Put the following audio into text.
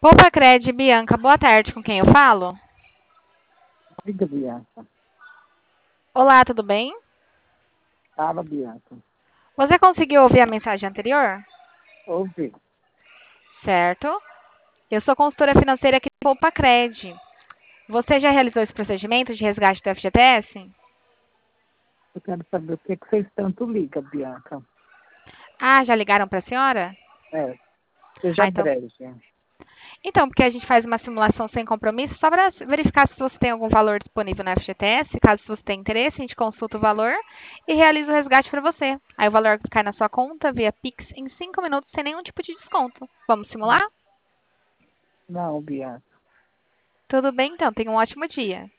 Poupa Cred, Bianca, boa tarde, com quem eu falo? Diga, Bianca. Olá, tudo bem? Fala, Bianca. Você conseguiu ouvir a mensagem anterior? Ouvi. Certo. Eu sou consultora financeira aqui do Poupa Cred. Você já realizou esse procedimento de resgate do FGTS? Eu quero saber o que vocês tanto ligam, Bianca. Ah, já ligaram para a senhora? É, seja Ah, então. breve. Então, porque a gente faz uma simulação sem compromisso, só para verificar se você tem algum valor disponível no FGTS. Caso você tenha interesse, a gente consulta o valor e realiza o resgate para você. Aí o valor cai na sua conta via Pix em 5 minutos sem nenhum tipo de desconto. Vamos simular? Não, Bianca. Tudo bem, então. Tenha um ótimo dia.